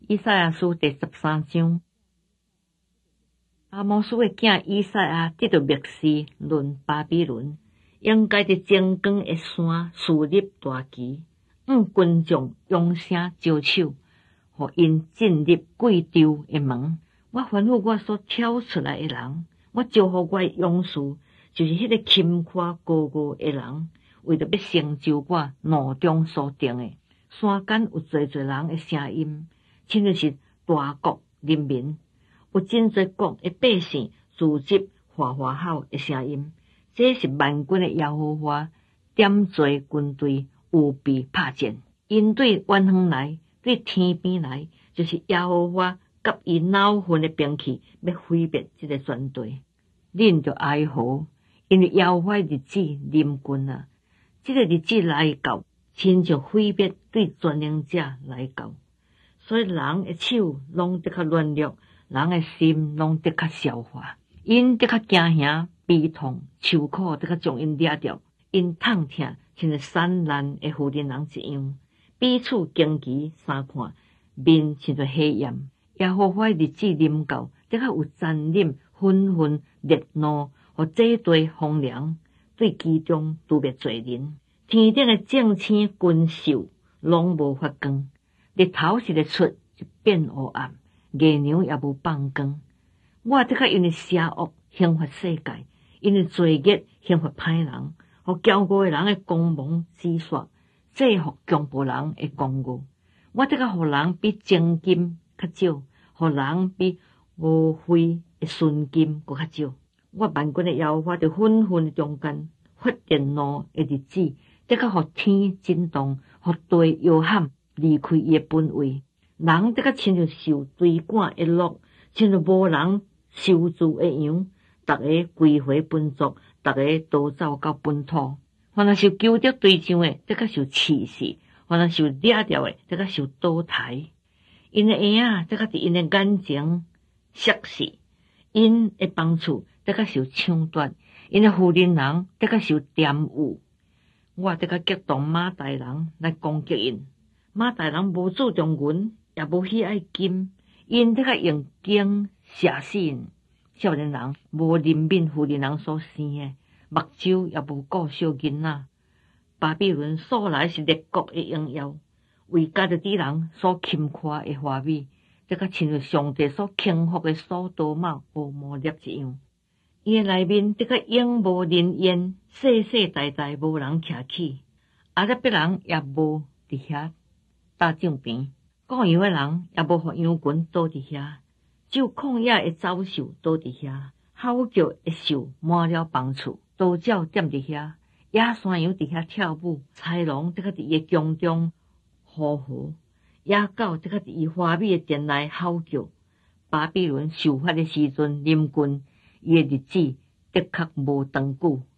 以赛亚书第13章，阿摩斯的囝以赛亚得到默示论巴比伦，应该伫前光的山树立大旗，军将扬声招手，互因进入贵州的门。我吩咐我所挑出来的人，我招呼我的勇士，就是迄个轻快高傲的人，为着要成就我脑中所定的。山间有侪侪人的声音，亲就是大国人民，有真侪国的百姓自集哗哗吼的声音。这是万军的耶和华点缀军队，有备拍战。因对远方来，对天边来，就是耶和华甲伊恼恨的兵器，要毁灭这个全队。恁着哀嚎，因为耶和华的日子临近啊！这个日子来到，亲像毁灭对全能者来到。所以人的手拢得较软弱，人的心拢得较消化。因得较惊吓、悲痛、受苦，得较将因掠掉。因痛疼，亲像散烂的妇人人一样。彼此荆棘相看，面亲像黑暗。耶和华的日子临到，得较有残忍、愤愤烈怒，和这对风凉，对其中拄别罪人。天顶的正星君宿拢无发光，日头是日出就变黑暗，月亮也无放光。我得较因为邪恶刑罚世界，因为罪孽刑罚歹人，互骄傲的人的光芒止煞，制服强暴人的光傲。我得较互人比真金较少，互人比无灰的纯金搁较少。我万军的耶和华在愤愤的中间发电怒的日子，得较互天震动，互地摇撼，离开伊的本位。人得较亲像受追赶的鹿，亲像无人收住的羊，逐个归回本族，逐个都走到本土。凡若受求得对象的，得较受刺死；凡若受掠掉的，得较受倒台。因的婴仔得较伫因的眼前摔死，因的房厝得较受抢夺，因的妇人人得较受玷污。我得较激动马代人来攻击因。马代人无注重银，也无喜爱金，因得较用弓射死因。少年人无怜悯妇人人所生的，目睭也无顾小囡仔。巴比伦素来是列国的荣耀，为家己啲人所轻夸的华美，得较亲像上帝所轻覆的索多玛、俄摩列一样。伊的内面得较永无人烟，世世代代无人徛起，阿拉别人也无伫遐打仗边，各样的人也无互羊群倒伫遐，只有旷野的走兽倒伫遐，嚎叫的兽满了房厝，刀鸟踮伫遐，野山羊伫遐跳舞，豺狼得较伫伊的宫中呼号，野狗得较伫伊华美的殿内嚎叫。巴比伦受罚的时阵临近，伊的日子的确无长久。